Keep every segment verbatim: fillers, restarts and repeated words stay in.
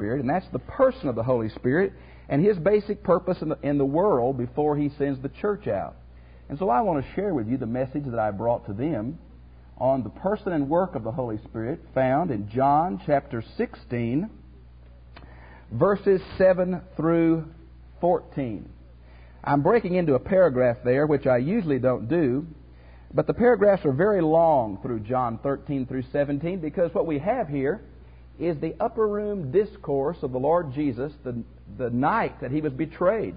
Spirit, and that's the person of the Holy Spirit and His basic purpose in the, in the world before He sends the church out. And so I want to share with you the message that I brought to them on the person and work of the Holy Spirit found in John chapter sixteen, verses seven through fourteen. I'm breaking into a paragraph there, which I usually don't do, but the paragraphs are very long through John thirteen through seventeen, because what we have here is the upper room discourse of the Lord Jesus the, the night that He was betrayed.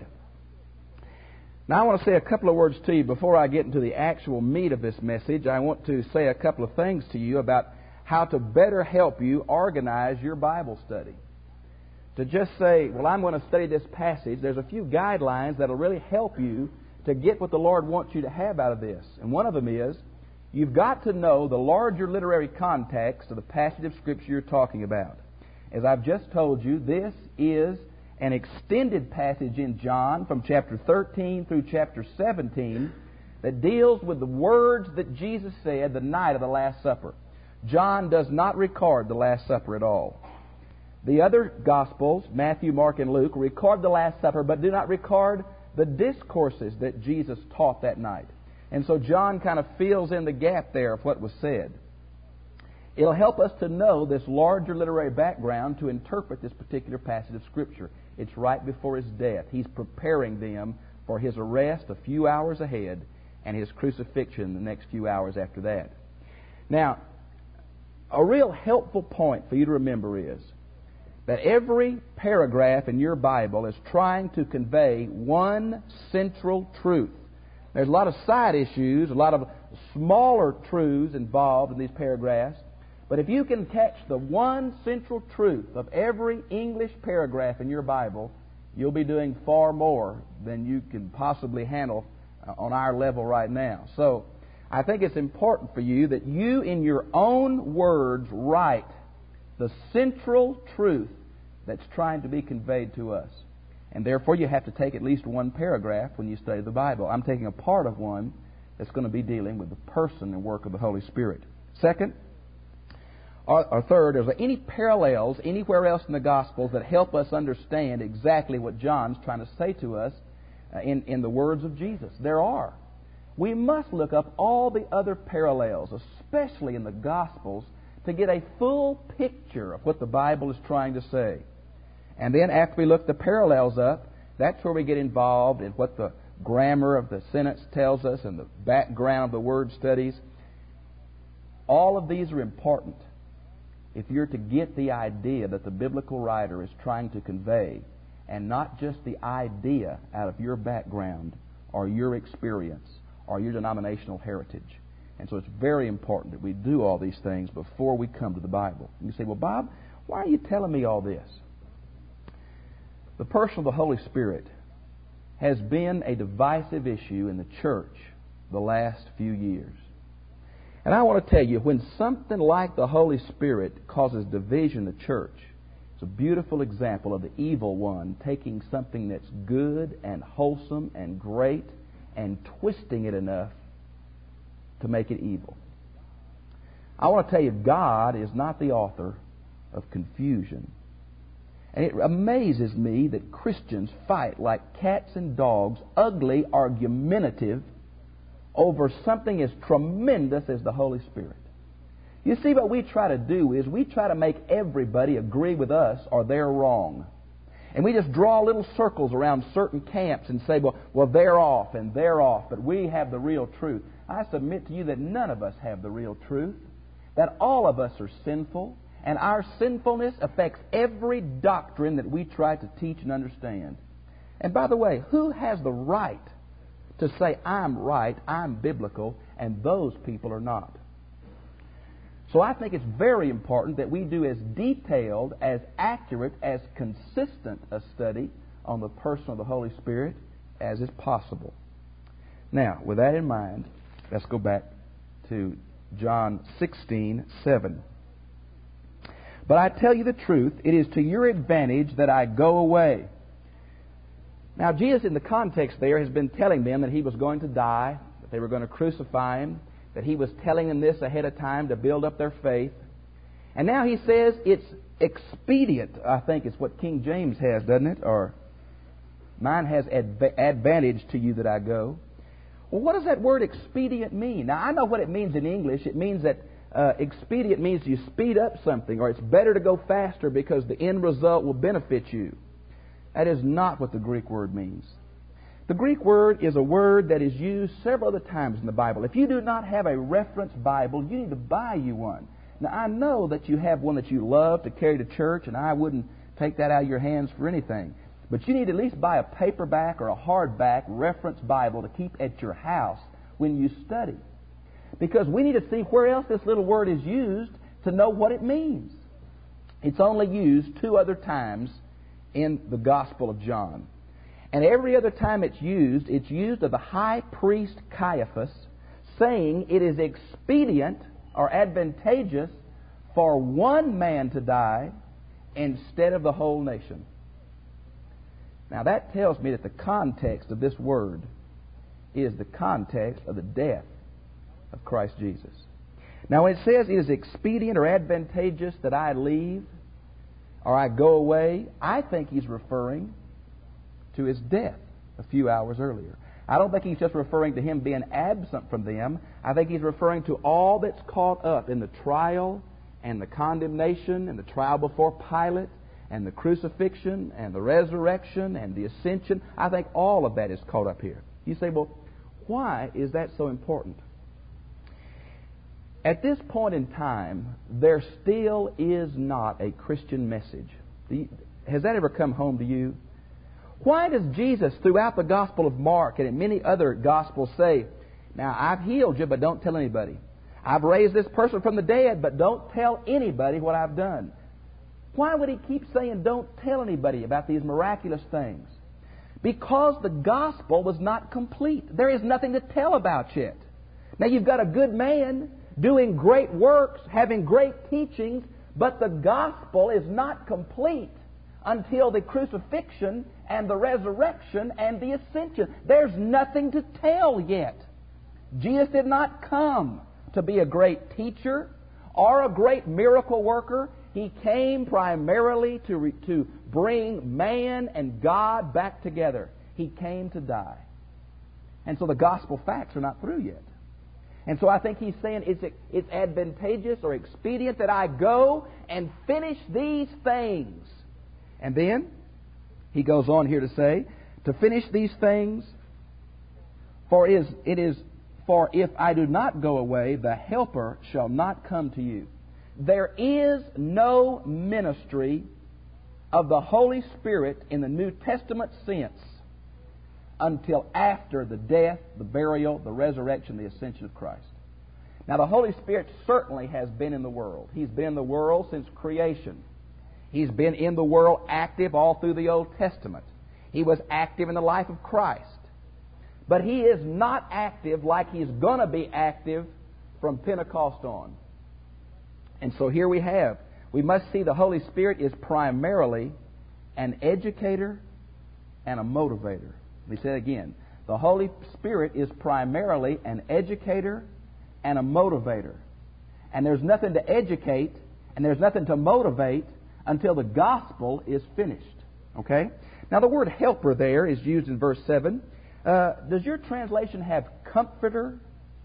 Now I want to say a couple of words to you before I get into the actual meat of this message. I want to say a couple of things to you about how to better help you organize your Bible study. To just say, well, I'm going to study this passage, there's a few guidelines that will really help you to get what the Lord wants you to have out of this. And one of them is, you've got to know the larger literary context of the passage of Scripture you're talking about. As I've just told you, this is an extended passage in John from chapter thirteen through chapter seventeen that deals with the words that Jesus said the night of the Last Supper. John does not record the Last Supper at all. The other Gospels, Matthew, Mark, and Luke, record the Last Supper, but do not record the discourses that Jesus taught that night. And so John kind of fills in the gap there of what was said. It'll help us to know this larger literary background to interpret this particular passage of Scripture. It's right before His death. He's preparing them for His arrest a few hours ahead and His crucifixion the next few hours after that. Now, a real helpful point for you to remember is that every paragraph in your Bible is trying to convey one central truth. There's a lot of side issues, a lot of smaller truths involved in these paragraphs. But if you can catch the one central truth of every English paragraph in your Bible, you'll be doing far more than you can possibly handle on our level right now. So I think it's important for you that you, in your own words, write the central truth that's trying to be conveyed to us. And therefore you have to take at least one paragraph when you study the Bible. I'm taking a part of one that's going to be dealing with the person and work of the Holy Spirit. Second, or, or third, are there any parallels anywhere else in the Gospels that help us understand exactly what John's trying to say to us uh, in, in the words of Jesus? There are. We must look up all the other parallels, especially in the Gospels, to get a full picture of what the Bible is trying to say. And then after we look the parallels up, that's where we get involved in what the grammar of the sentence tells us and the background of the word studies. All of these are important if you're to get the idea that the biblical writer is trying to convey, and not just the idea out of your background or your experience or your denominational heritage. And so it's very important that we do all these things before we come to the Bible. You say, well, Bob, why are you telling me all this? The person of the Holy Spirit has been a divisive issue in the church the last few years. And I want to tell you, when something like the Holy Spirit causes division in the church, it's a beautiful example of the evil one taking something that's good and wholesome and great and twisting it enough to make it evil. I want to tell you, God is not the author of confusion. And it amazes me that Christians fight like cats and dogs, ugly, argumentative, over something as tremendous as the Holy Spirit. You see, what we try to do is we try to make everybody agree with us or they're wrong. And we just draw little circles around certain camps and say, well, well, they're off and they're off, but we have the real truth. I submit to you that none of us have the real truth, that all of us are sinful, and our sinfulness affects every doctrine that we try to teach and understand. And by the way, who has the right to say, I'm right, I'm biblical, and those people are not? So I think it's very important that we do as detailed, as accurate, as consistent a study on the person of the Holy Spirit as is possible. Now, with that in mind, let's go back to John sixteen seven. But I tell you the truth, it is to your advantage that I go away. Now, Jesus, in the context there, has been telling them that He was going to die, that they were going to crucify Him, that He was telling them this ahead of time to build up their faith. And now he says it's expedient, I think it's what King James has, doesn't it? Or mine has adv- advantage to you that I go. Well, what does that word expedient mean? Now, I know what it means in English. It means that uh, expedient means you speed up something, or it's better to go faster because the end result will benefit you. That is not what the Greek word means. The Greek word is a word that is used several other times in the Bible. If you do not have a reference Bible, you need to buy you one. Now, I know that you have one that you love to carry to church, and I wouldn't take that out of your hands for anything. But you need to at least buy a paperback or a hardback reference Bible to keep at your house when you study. Because we need to see where else this little word is used to know what it means. It's only used two other times in the Gospel of John. And every other time it's used, it's used of the high priest Caiaphas, saying it is expedient or advantageous for one man to die instead of the whole nation. Now that tells me that the context of this word is the context of the death of Christ Jesus. Now when it says it is expedient or advantageous that I leave or I go away, I think he's referring to his death a few hours earlier. I don't think he's just referring to him being absent from them. I think he's referring to all that's caught up in the trial and the condemnation and the trial before Pilate and the crucifixion and the resurrection and the ascension. I think all of that is caught up here. You say, well, why is that so important? At this point in time, there still is not a Christian message. Has that ever come home to you? Why does Jesus, throughout the Gospel of Mark and in many other Gospels, say, now I've healed you, but don't tell anybody. I've raised this person from the dead, but don't tell anybody what I've done. Why would he keep saying, don't tell anybody about these miraculous things? Because the gospel was not complete. There is nothing to tell about yet. Now you've got a good man doing great works, having great teachings, but the gospel is not complete until the crucifixion and the resurrection and the ascension. There's nothing to tell yet. Jesus did not come to be a great teacher or a great miracle worker. He came primarily to, re- to bring man and God back together. He came to die. And so the gospel facts are not through yet. And so I think he's saying it's, it's advantageous or expedient that I go and finish these things. And then he goes on here to say, to finish these things, for it is, it is for if I do not go away, the Helper shall not come to you. There is no ministry of the Holy Spirit in the New Testament sense until after the death, the burial, the resurrection, the ascension of Christ. Now, the Holy Spirit certainly has been in the world. He's been in the world since creation. He's been in the world active all through the Old Testament. He was active in the life of Christ. But He is not active like He's going to be active from Pentecost on. And so here we have, we must see the Holy Spirit is primarily an educator and a motivator. Let me say it again. The Holy Spirit is primarily an educator and a motivator. And there's nothing to educate and there's nothing to motivate until the gospel is finished. Okay? Now the word helper there is used in verse seven. Uh, does your translation have comforter?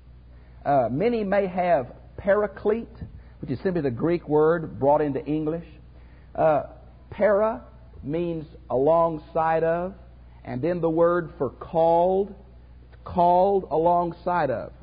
Uh, many may have paraclete, which is simply the Greek word brought into English. Uh, para means alongside of, and then the word for called, called alongside of.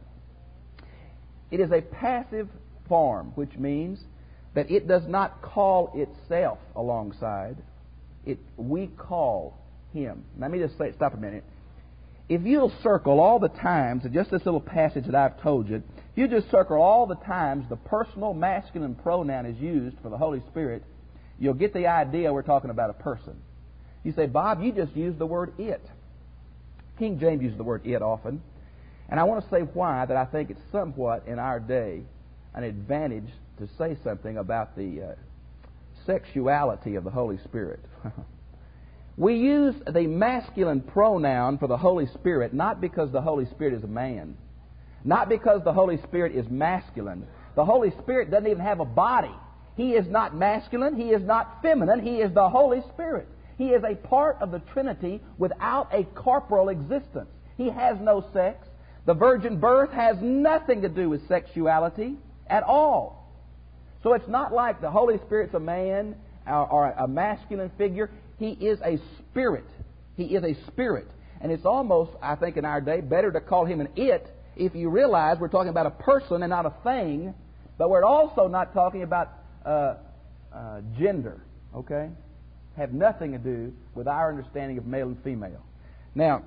It is a passive form, which means that it does not call itself alongside. It we call Him. Let me just say, stop a minute. If you'll circle all the times, and just this little passage that I've told you, if you just circle all the times the personal masculine pronoun is used for the Holy Spirit, you'll get the idea we're talking about a person. You say, Bob, you just used the word it. King James uses the word it often. And I want to say why that I think it's somewhat in our day an advantage to say something about the uh, sexuality of the Holy Spirit. We use the masculine pronoun for the Holy Spirit not because the Holy Spirit is a man, not because the Holy Spirit is masculine. The Holy Spirit doesn't even have a body. He is not masculine. He is not feminine. He is the Holy Spirit. He is a part of the Trinity without a corporal existence. He has no sex. The virgin birth has nothing to do with sexuality at all. So it's not like the Holy Spirit's a man or, or a masculine figure. He is a spirit. He is a spirit. And it's almost, I think in our day, better to call him an it if you realize we're talking about a person and not a thing. But we're also not talking about uh, uh, gender, okay? Have nothing to do with our understanding of male and female. Now,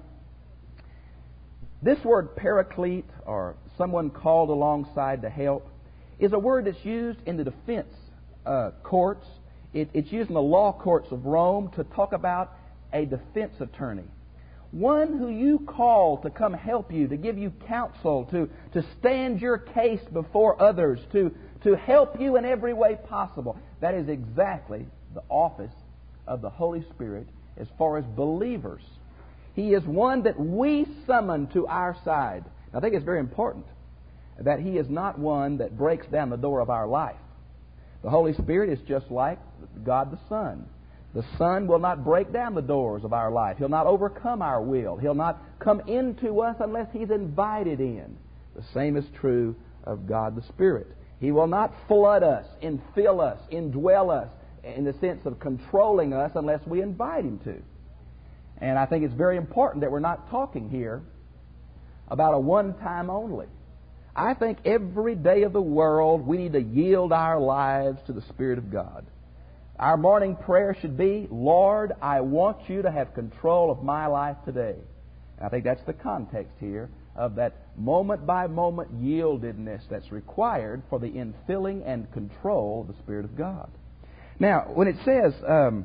this word paraclete, or someone called alongside to help, is a word that's used in the defense uh, courts. It, it's used in the law courts of Rome to talk about a defense attorney. One who you call to come help you, to give you counsel, to, to stand your case before others, to, to help you in every way possible. That is exactly the office of the Holy Spirit as far as believers. He is one that we summon to our side. I think it's very important that He is not one that breaks down the door of our life. The Holy Spirit is just like God the Son. The Son will not break down the doors of our life. He'll not overcome our will. He'll not come into us unless He's invited in. The same is true of God the Spirit. He will not flood us, infill us, indwell us in the sense of controlling us unless we invite Him to. And I think it's very important that we're not talking here about a one-time only. I think every day of the world we need to yield our lives to the Spirit of God. Our morning prayer should be, Lord, I want You to have control of my life today. And I think that's the context here of that moment-by-moment yieldedness that's required for the infilling and control of the Spirit of God. Now, when it says, um,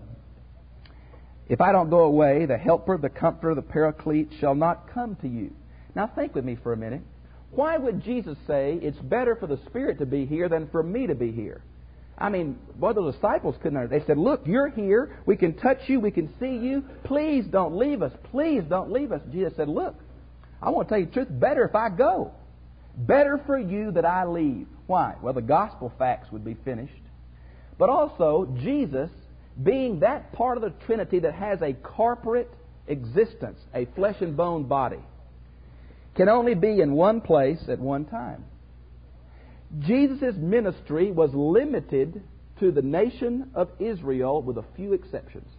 if I don't go away, the Helper, the Comforter, the Paraclete shall not come to you. Now think with me for a minute. Why would Jesus say it's better for the Spirit to be here than for me to be here? I mean, boy, the disciples couldn't understand. They said, look, you're here. We can touch you. We can see you. Please don't leave us. Please don't leave us. Jesus said, look, I want to tell you the truth. Better if I go. Better for you that I leave. Why? Well, the gospel facts would be finished. But also, Jesus, being that part of the Trinity that has a corporate existence, a flesh and bone body, can only be in one place at one time. Jesus' ministry was limited to the nation of Israel with a few exceptions.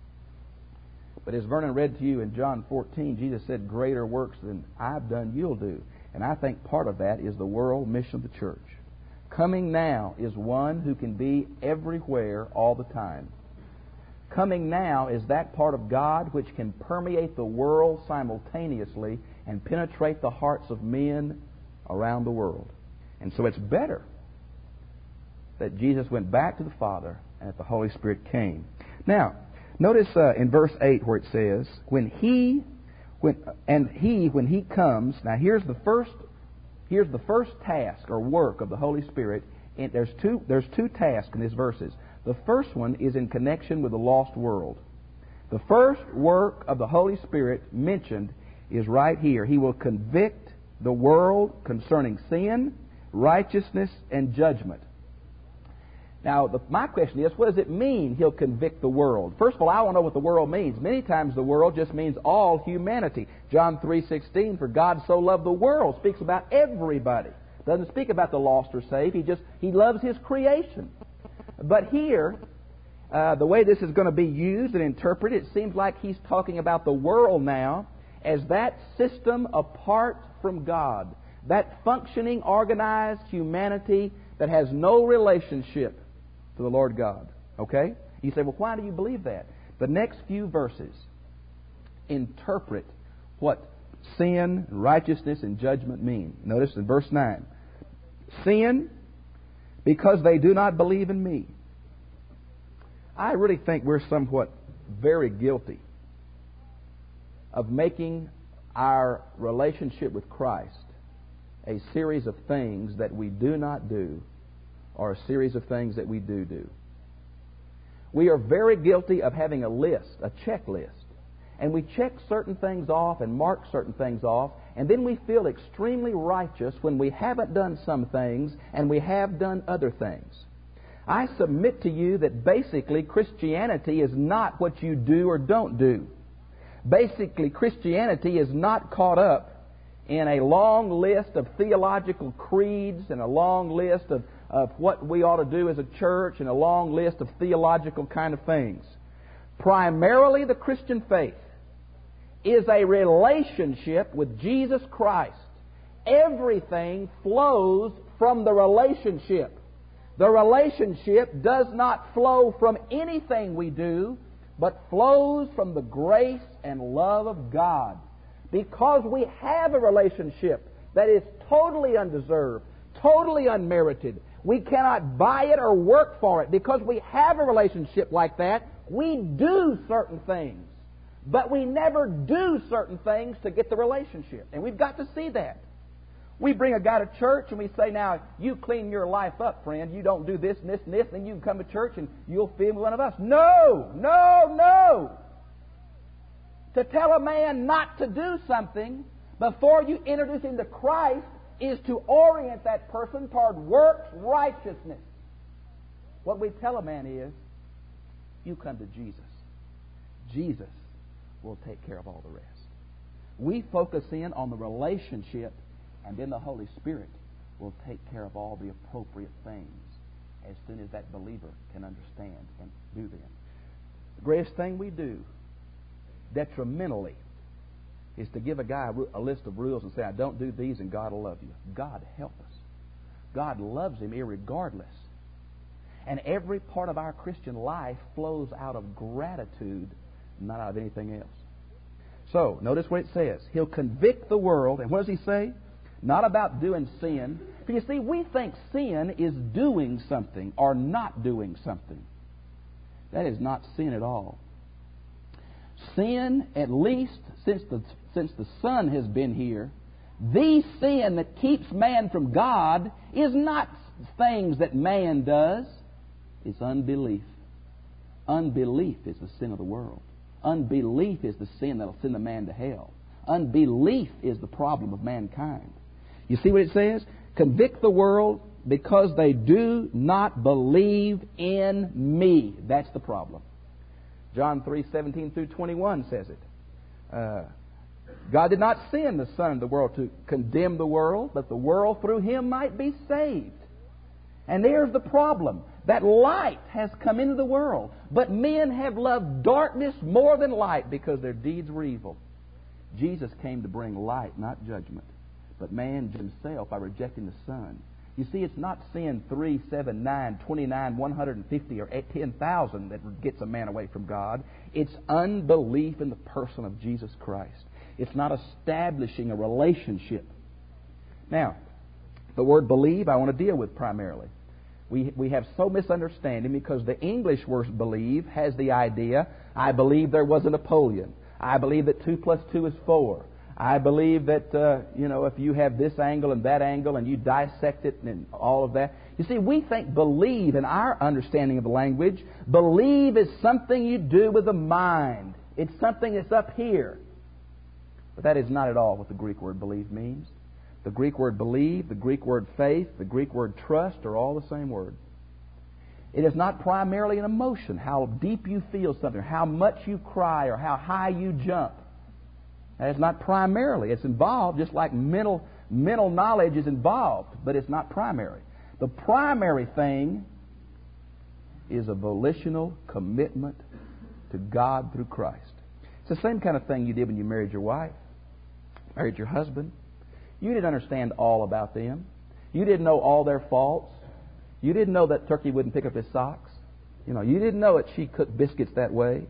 But as Vernon read to you in John fourteen, Jesus said, greater works than I've done you'll do. And I think part of that is the world mission of the church. Coming now is one who can be everywhere all the time. Coming now is that part of God which can permeate the world simultaneously and penetrate the hearts of men around the world. And so it's better that Jesus went back to the Father and that the Holy Spirit came. Now, notice uh, in verse eight where it says, when He, when, and He, when He comes, now here's the first, here's the first task or work of the Holy Spirit. And there's two, there's two tasks in these verses. The first one is in connection with the lost world. The first work of the Holy Spirit mentioned is right here. He will convict the world concerning sin, righteousness, and judgment. Now, the, my question is, what does it mean He'll convict the world? First of all, I want to know what the world means. Many times the world just means all humanity. John three sixteen, for God so loved the world, speaks about everybody. Doesn't speak about the lost or saved. He just, He loves His creation. But here, uh, the way this is going to be used and interpreted, it seems like He's talking about the world now as that system apart from God. That functioning, organized humanity that has no relationship to the Lord God. Okay? You say, well, why do you believe that? The next few verses interpret what sin, righteousness, and judgment mean. Notice in verse nine. Sin, because they do not believe in me. I really think we're somewhat very guilty of making our relationship with Christ a series of things that we do not do or a series of things that we do do. We are very guilty of having a list, a checklist. And we check certain things off and mark certain things off, and then we feel extremely righteous when we haven't done some things and we have done other things. I submit to you that basically Christianity is not what you do or don't do. Basically, Christianity is not caught up in a long list of theological creeds and a long list of, of what we ought to do as a church and a long list of theological kind of things. Primarily, the Christian faith is a relationship with Jesus Christ. Everything flows from the relationship. The relationship does not flow from anything we do, but flows from the grace and love of God. Because we have a relationship that is totally undeserved, totally unmerited. We cannot buy it or work for it. Because we have a relationship like that, we do certain things. But we never do certain things to get the relationship. And we've got to see that. We bring a guy to church and we say, now, you clean your life up, friend. You don't do this and this and this, and then you can come to church and you'll feel one of us. No, no, no. To tell a man not to do something before you introduce him to Christ is to orient that person toward works righteousness. What we tell a man is, you come to Jesus. Jesus will take care of all the rest. We focus in on the relationship, and then the Holy Spirit will take care of all the appropriate things as soon as that believer can understand and do them. The greatest thing we do detrimentally is to give a guy a list of rules and say, I don't do these and God will love you. God help us. God loves him irregardless. And every part of our Christian life flows out of gratitude, not out of anything else. So, notice what it says. He'll convict the world. And what does he say? Not about doing sin. For you see, we think sin is doing something or not doing something. That is not sin at all. Sin, at least since the, since the Son has been here, the sin that keeps man from God is not things that man does. It's unbelief. Unbelief is the sin of the world. Unbelief is the sin that will send a man to hell. Unbelief is the problem of mankind. You see what it says? Convict the world because they do not believe in me. That's the problem. John three seventeen through twenty-one says it. Uh, God did not send the Son of the world to condemn the world, but the world through Him might be saved. And there's the problem. That light has come into the world, but men have loved darkness more than light because their deeds were evil. Jesus came to bring light, not judgment. But man himself by rejecting the Son. You see, it's not sin three, seven, nine, twenty-nine, one hundred fifty, or ten thousand that gets a man away from God. It's unbelief in the person of Jesus Christ. It's not establishing a relationship. Now, the word believe I want to deal with primarily. We, we have so misunderstanding because the English word believe has the idea, I believe there was a Napoleon. I believe that two plus two is four. I believe that, uh, you know, if you have this angle and that angle and you dissect it and all of that. You see, we think believe in our understanding of the language, believe is something you do with the mind. It's something that's up here. But that is not at all what the Greek word believe means. The Greek word believe, the Greek word faith, the Greek word trust are all the same word. It is not primarily an emotion, how deep you feel something, or how much you cry, or how high you jump. That is not primarily. It's involved just like mental, mental knowledge is involved, but it's not primary. The primary thing is a volitional commitment to God through Christ. It's the same kind of thing you did when you married your wife, married your husband. You didn't understand all about them. You didn't know all their faults. You didn't know that turkey wouldn't pick up his socks. You know, you didn't know that she cooked biscuits that way.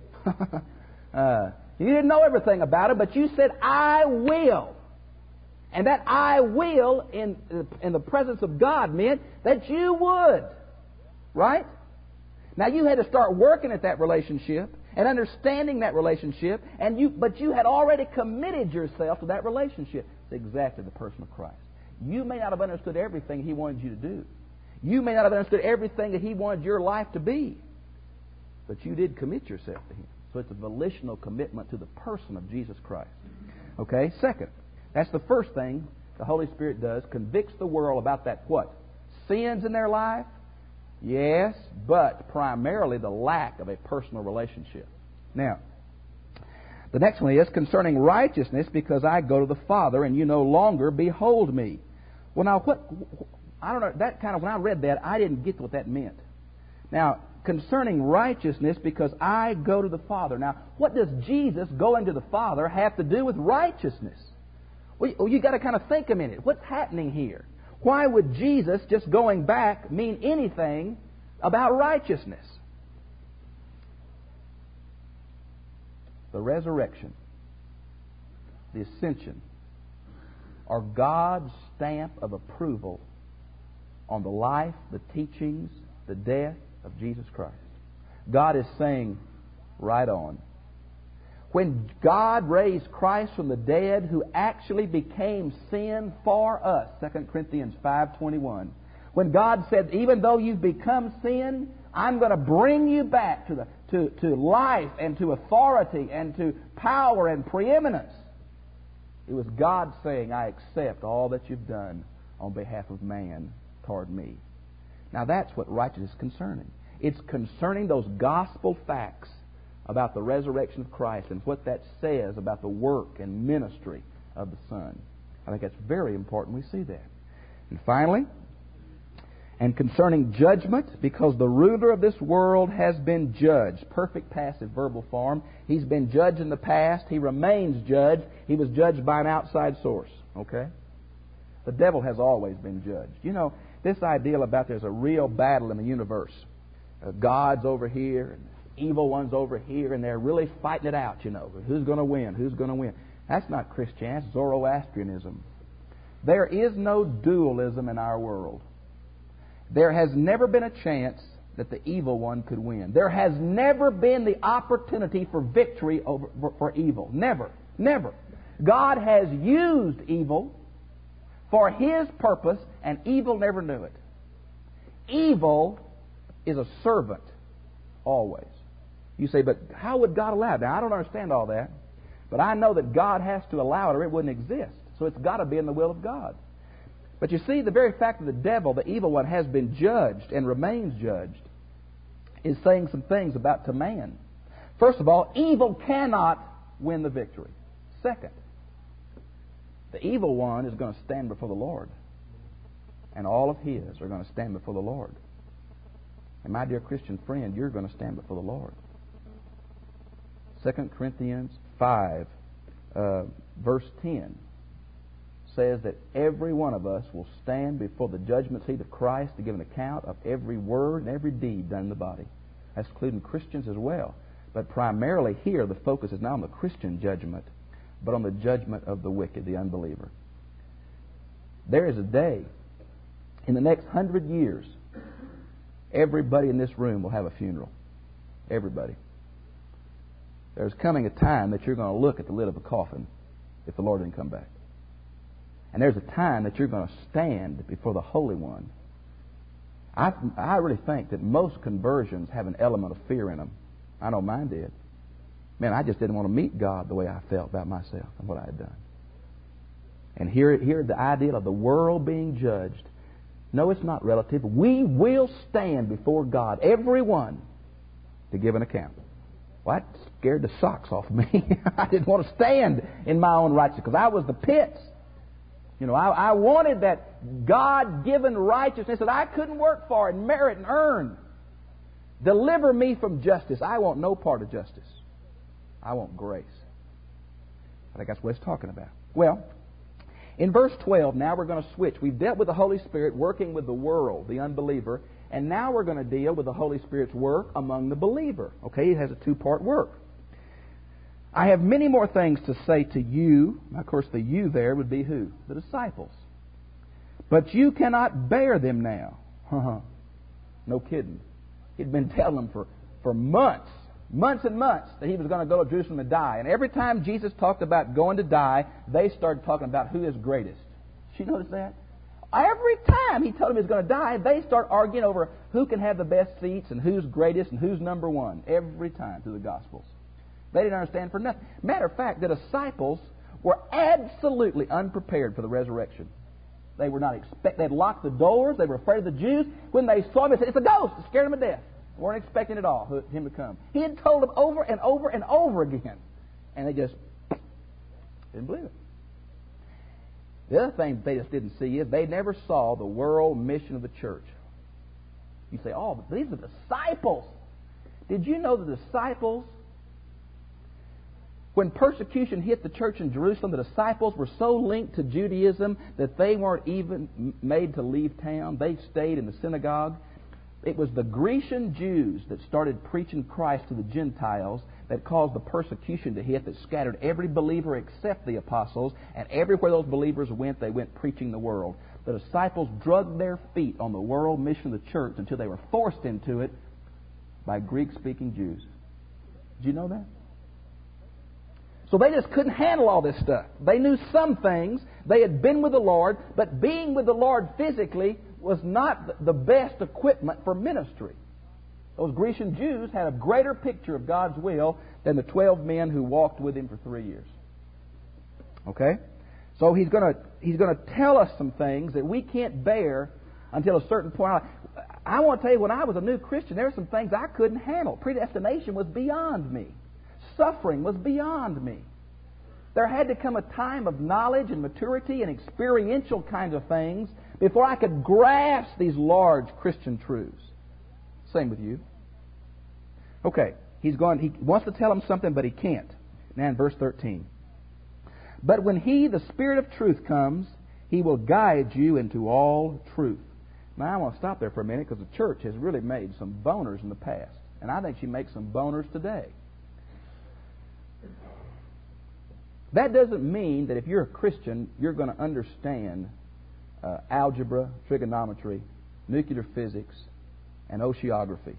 uh, you didn't know everything about it, but you said, I will. And that I will in, in the presence of God meant that you would. Right? Now you had to start working at that relationship and understanding that relationship, and you, but you had already committed yourself to that relationship. It's exactly the person of Christ. You may not have understood everything He wanted you to do. You may not have understood everything that He wanted your life to be. But you did commit yourself to Him. So it's a volitional commitment to the person of Jesus Christ. Okay, second, that's the first thing the Holy Spirit does, convicts the world about that what? Sins in their life, Yes, but primarily the lack of a personal relationship. Now, the next one is concerning righteousness, because I go to the Father and you no longer behold me. Well, now, what, I don't know, that kind of, when I read that, I didn't get what that meant. Now, concerning righteousness, because I go to the Father. Now, what does Jesus going to the Father have to do with righteousness? Well, you got to kind of think a minute. What's happening here? Why would Jesus just going back mean anything about righteousness? The resurrection, the ascension, are God's stamp of approval on the life, the teachings, the death of Jesus Christ. God is saying, right on. When God raised Christ from the dead, who actually became sin for us, Second Corinthians five twenty-one. When God said, even though you've become sin, I'm going to bring you back to, the, to, to life and to authority and to power and preeminence. It was God saying, I accept all that you've done on behalf of man toward me. Now that's what righteousness is concerning. It's concerning those gospel facts about the resurrection of Christ and what that says about the work and ministry of the Son. I think that's very important we see that. And finally, and concerning judgment, because the ruler of this world has been judged. Perfect passive verbal form. He's been judged in the past. He remains judged. He was judged by an outside source. Okay? The devil has always been judged. You know, this idea about there's a real battle in the universe. Uh, God's over here, and evil one's over here, and they're really fighting it out, you know. Who's going to win? Who's going to win? That's not Christianity. That's Zoroastrianism. There is no dualism in our world. There has never been a chance that the evil one could win. There has never been the opportunity for victory over for, for evil. Never. Never. God has used evil for His purpose, and evil never knew it. Evil is a servant, always. You say, but how would God allow it? Now, I don't understand all that, but I know that God has to allow it or it wouldn't exist. So it's got to be in the will of God. But you see, the very fact that the devil, the evil one, has been judged and remains judged is saying some things about to man. First of all, evil cannot win the victory. Second, the evil one is going to stand before the Lord. And all of his are going to stand before the Lord. And my dear Christian friend, you're going to stand before the Lord. Second Corinthians five, uh, verse ten says that every one of us will stand before the judgment seat of Christ to give an account of every word and every deed done in the body. That's including Christians as well. But primarily here, the focus is not on the Christian judgment, but on the judgment of the wicked, the unbeliever. There is a day, in the next hundred years, everybody in this room will have a funeral. Everybody. There's coming a time that you're going to look at the lid of a coffin if the Lord didn't come back. And there's a time that you're going to stand before the Holy One. I, I really think that most conversions have an element of fear in them. I know mine did. Man, I just didn't want to meet God the way I felt about myself and what I had done. And here, here the idea of the world being judged. No, it's not relative. We will stand before God, everyone, to give an account. Well, that scared the socks off me. I didn't want to stand in my own righteousness because I was the pits. You know, I, I wanted that God-given righteousness that I couldn't work for and merit and earn. Deliver me from justice. I want no part of justice. I want grace. I think that's what it's talking about. Well, in verse twelve, now we're going to switch. We've dealt with the Holy Spirit working with the world, the unbeliever, and now we're going to deal with the Holy Spirit's work among the believer. Okay, it has a two-part work. I have many more things to say to you. Of course, the you there would be who? The disciples. But you cannot bear them now. No kidding. He'd been telling them for, for months, months and months, that he was going to go to Jerusalem and die. And every time Jesus talked about going to die, they started talking about who is greatest. Did you notice that? Every time he told them he was going to die, they start arguing over who can have the best seats and who's greatest and who's number one. Every time through the Gospels. They didn't understand for nothing. Matter of fact, the disciples were absolutely unprepared for the resurrection. They were not expect. They'd locked the doors. They were afraid of the Jews. When they saw him, they said, "It's a ghost." It scared them to death. They weren't expecting at all him to come. He had told them over and over and over again, and they just didn't believe it. The other thing they just didn't see is they never saw the world mission of the church. You say, "Oh, but these are disciples." Did you know the disciples, when persecution hit the church in Jerusalem, the disciples were so linked to Judaism that they weren't even made to leave town. They stayed in the synagogue. It was the Grecian Jews that started preaching Christ to the Gentiles that caused the persecution to hit, that scattered every believer except the apostles, and everywhere those believers went, they went preaching the world. The disciples drugged their feet on the world mission of the church until they were forced into it by Greek-speaking Jews. Did you know that? So they just couldn't handle all this stuff. They knew some things. They had been with the Lord, but being with the Lord physically was not the best equipment for ministry. Those Grecian Jews had a greater picture of God's will than the twelve men who walked with Him for three years. Okay? So He's going to He's going to tell us some things that we can't bear until a certain point. I want to tell you, when I was a new Christian, there were some things I couldn't handle. Predestination was beyond me. Suffering was beyond me. There had to come a time of knowledge and maturity and experiential kinds of things before I could grasp these large Christian truths. Same with you. Okay, he's going. He wants to tell them something, but he can't. Now in verse thirteen. But when He, the Spirit of truth, comes, He will guide you into all truth. Now I want to stop there for a minute, because the church has really made some boners in the past. And I think she makes some boners today. That doesn't mean that if you're a Christian, you're going to understand uh, algebra, trigonometry, nuclear physics, and oceanography.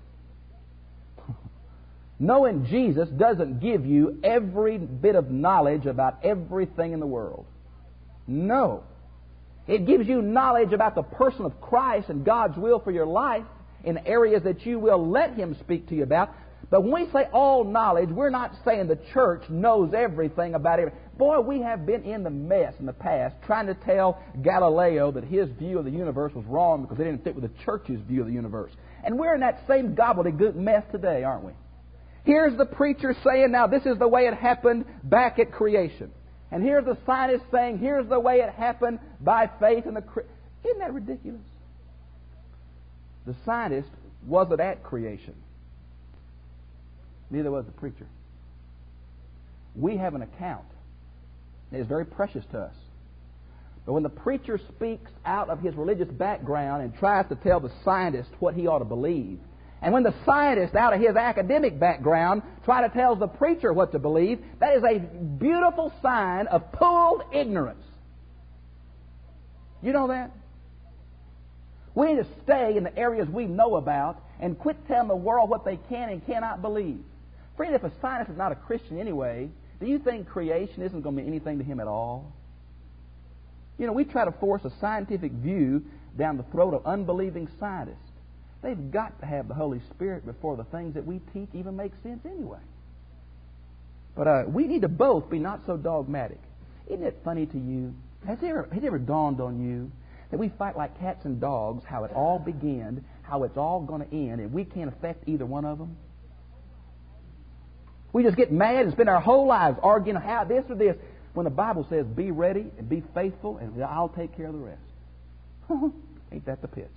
Knowing Jesus doesn't give you every bit of knowledge about everything in the world. No. It gives you knowledge about the person of Christ and God's will for your life in areas that you will let Him speak to you about. But when we say all knowledge, we're not saying the church knows everything about everything. Boy, we have been in the mess in the past trying to tell Galileo that his view of the universe was wrong because it didn't fit with the church's view of the universe. And we're in that same gobbledygook mess today, aren't we? Here's the preacher saying, now this is the way it happened back at creation. And here's the scientist saying, here's the way it happened by faith in the... Cre-. Isn't that ridiculous? The scientist wasn't at creation. Neither was the preacher. We have an account. It is very precious to us. But when the preacher speaks out of his religious background and tries to tell the scientist what he ought to believe, and when the scientist out of his academic background tries to tell the preacher what to believe, that is a beautiful sign of pooled ignorance. You know that? We need to stay in the areas we know about and quit telling the world what they can and cannot believe. Friend, if a scientist is not a Christian anyway, do you think creation isn't going to mean anything to him at all? You know, we try to force a scientific view down the throat of unbelieving scientists. They've got to have the Holy Spirit before the things that we teach even make sense anyway. But uh, we need to both be not so dogmatic. Isn't it funny to you? Has it ever, has it ever dawned on you that we fight like cats and dogs, how it all began, how it's all going to end, and we can't affect either one of them? We just get mad and spend our whole lives arguing how this or this, when the Bible says, be ready and be faithful, and I'll take care of the rest. Ain't that the pits?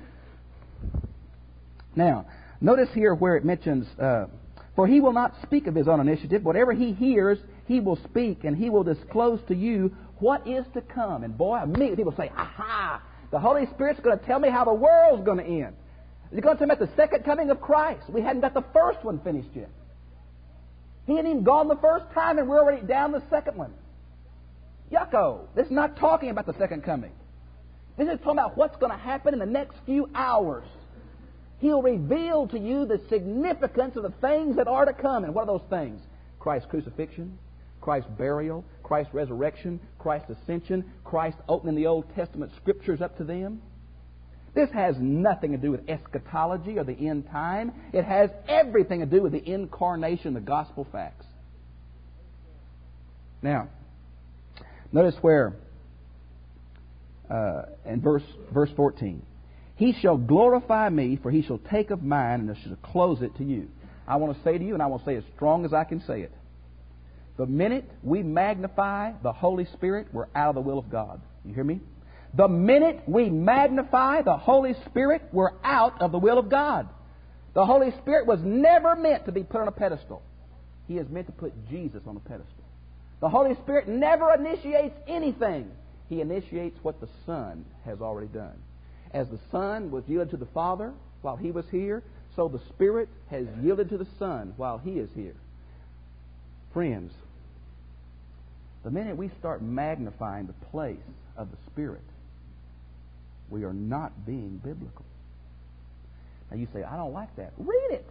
Now, notice here where it mentions, uh, for He will not speak of His own initiative. Whatever He hears, He will speak, and He will disclose to you what is to come. And boy, immediately people say, aha, the Holy Spirit's going to tell me how the world's going to end. He's going to tell me about the second coming of Christ. We hadn't got the first one finished yet. He hadn't even gone the first time, and we're already down the second one. Yucko. This is not talking about the second coming. This is talking about what's going to happen in the next few hours. He'll reveal to you the significance of the things that are to come. And what are those things? Christ's crucifixion, Christ's burial, Christ's resurrection, Christ's ascension, Christ opening the Old Testament Scriptures up to them. This has nothing to do with eschatology or the end time. It has everything to do with the incarnation, the gospel facts. Now, notice where uh, and verse verse fourteen. He shall glorify me, for he shall take of mine and shall close it to you. I want to say to you, and I want to say as strong as I can say it. The minute we magnify the Holy Spirit, we're out of the will of God. You hear me? The minute we magnify the Holy Spirit, we're out of the will of God. The Holy Spirit was never meant to be put on a pedestal. He is meant to put Jesus on a pedestal. The Holy Spirit never initiates anything. He initiates what the Son has already done. As the Son was yielded to the Father while He was here, so the Spirit has yielded to the Son while He is here. Friends, the minute we start magnifying the place of the Spirit, we are not being biblical. Now you say, I don't like that. Read it.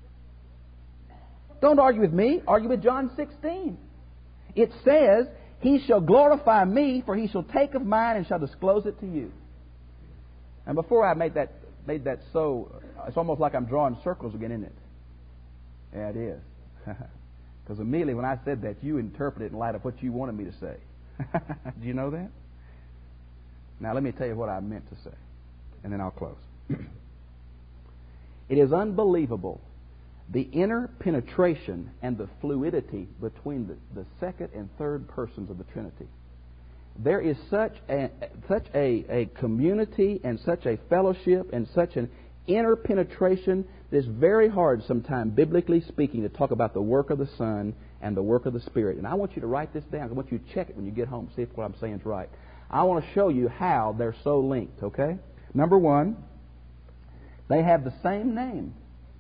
Don't argue with me. Argue with John sixteen. It says, He shall glorify me, for He shall take of mine and shall disclose it to you. And before I made that made that so, it's almost like I'm drawing circles again, isn't it? Yeah, it is. Because immediately when I said that, you interpreted it in light of what you wanted me to say. Do you know that? Now let me tell you what I meant to say, and then I'll close. It is unbelievable, the inner penetration and the fluidity between the, the second and third persons of the Trinity. There is such a such a, a community and such a fellowship and such an inner penetration that it's very hard sometimes, biblically speaking, to talk about the work of the Son and the work of the Spirit. And I want you to write this down. I want you to check it when you get home, see if what I'm saying is right. I want to show you how they're so linked, okay? Number one, they have the same name.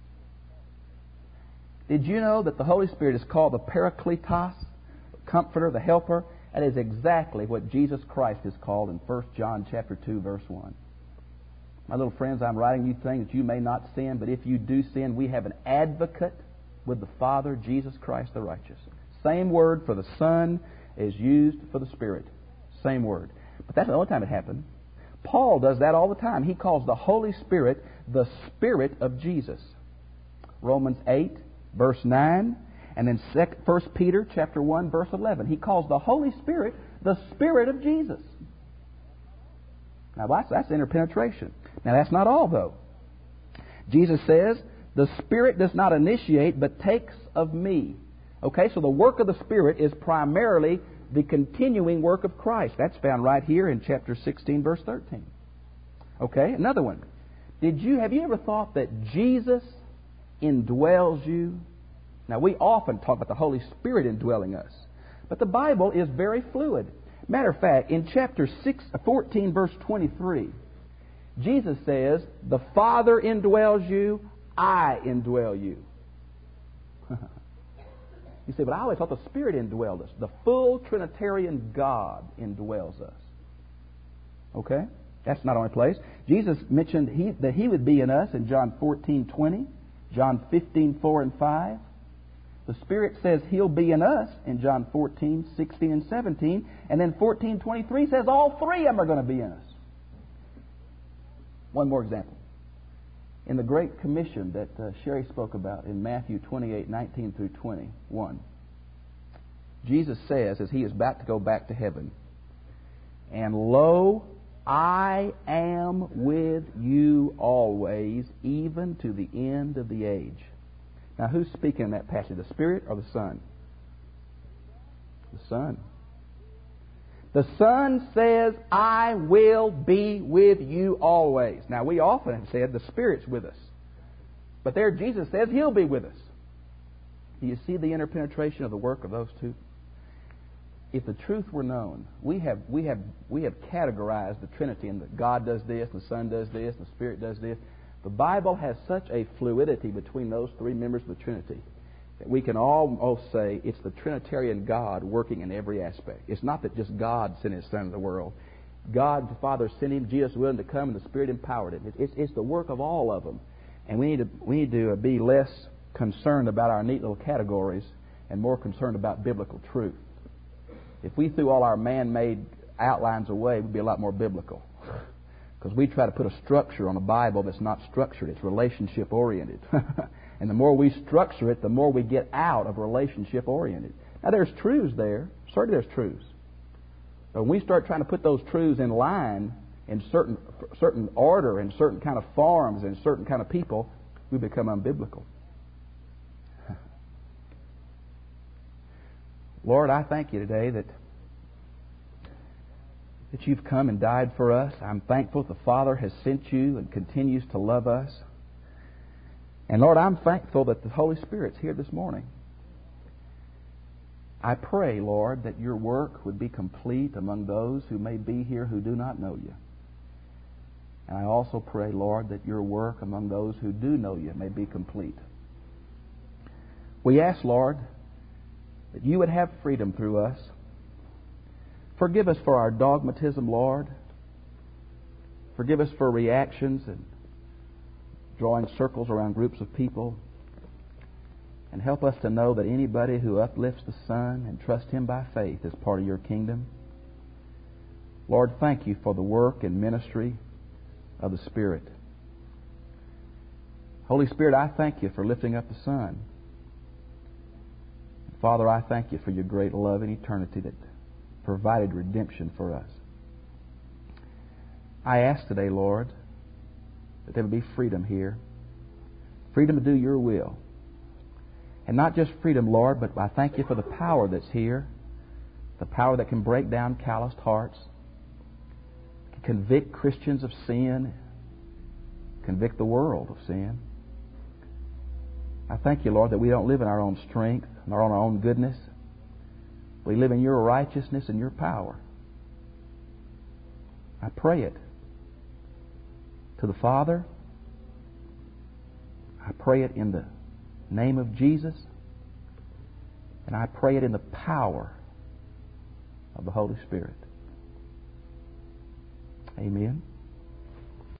Did you know that the Holy Spirit is called the Parakletos, the Comforter, the Helper? That is exactly what Jesus Christ is called in First John chapter two, verse one. My little friends, I'm writing you things that you may not sin, but if you do sin, we have an advocate with the Father, Jesus Christ the righteous. Same word for the Son is used for the Spirit. Same word. But that's the only time it happened. Paul does that all the time. He calls the Holy Spirit the Spirit of Jesus. Romans eight, verse nine, and then First Peter chapter one, verse eleven. He calls the Holy Spirit the Spirit of Jesus. Now that's, that's interpenetration. Now that's not all, though. Jesus says, the Spirit does not initiate, but takes of me. Okay, so the work of the Spirit is primarily the continuing work of Christ. That's found right here in chapter sixteen, verse thirteen. Okay, another one. Did you have you ever thought that Jesus indwells you? Now, we often talk about the Holy Spirit indwelling us, but the Bible is very fluid. Matter of fact, in chapter six, fourteen, verse twenty-three, Jesus says, the Father indwells you, I indwell you. You say, but I always thought the Spirit indwelled us. The full Trinitarian God indwells us. Okay? That's not the only place. Jesus mentioned he, that He would be in us in John fourteen twenty, John fifteen four and five. The Spirit says He'll be in us in John fourteen sixteen and seventeen. And then fourteen twenty-three says all three of them are going to be in us. One more example. In the Great Commission that uh, Sherry spoke about in Matthew twenty-eight nineteen through twenty-one, Jesus says, as He is about to go back to heaven, and lo, I am with you always, even to the end of the age. Now, who's speaking in that passage, the Spirit or the Son? The Son. The Son says, I will be with you always. Now, we often have said the Spirit's with us. But there Jesus says He'll be with us. Do you see the interpenetration of the work of those two? If the truth were known, we have we have we have categorized the Trinity in that God does this, the Son does this, the Spirit does this. The Bible has such a fluidity between those three members of the Trinity that we can almost say it's the Trinitarian God working in every aspect. It's not that just God sent His Son into the world. God the Father sent Him, Jesus willing to come, and the Spirit empowered Him. It's, it's the work of all of them. And we need to we need to be less concerned about our neat little categories and more concerned about biblical truth. If we threw all our man-made outlines away, we'd be a lot more biblical. Because we try to put a structure on a Bible that's not structured. It's relationship-oriented. And the more we structure it, the more we get out of relationship-oriented. Now, there's truths there. Certainly there's truths. But when we start trying to put those truths in line, in certain certain order, in certain kind of forms, in certain kind of people, we become unbiblical. Lord, I thank you today that that you've come and died for us. I'm thankful the Father has sent you and continues to love us. And Lord, I'm thankful that the Holy Spirit's here this morning. I pray, Lord, that your work would be complete among those who may be here who do not know you. And I also pray, Lord, that your work among those who do know you may be complete. We ask, Lord, that you would have freedom through us. Forgive us for our dogmatism, Lord. Forgive us for reactions and drawing circles around groups of people. And help us to know that anybody who uplifts the Son and trusts Him by faith is part of your kingdom. Lord, thank you for the work and ministry of the Spirit. Holy Spirit, I thank you for lifting up the Son. Father, I thank you for your great love in eternity that provided redemption for us. I ask today, Lord, that there would be freedom here. Freedom to do your will. And not just freedom, Lord, but I thank you for the power that's here. The power that can break down calloused hearts. Can convict Christians of sin. Convict the world of sin. I thank you, Lord, that we don't live in our own strength nor on our own goodness. We live in your righteousness and your power. I pray it to the Father. I pray it in the name of Jesus. And I pray it in the power of the Holy Spirit. Amen.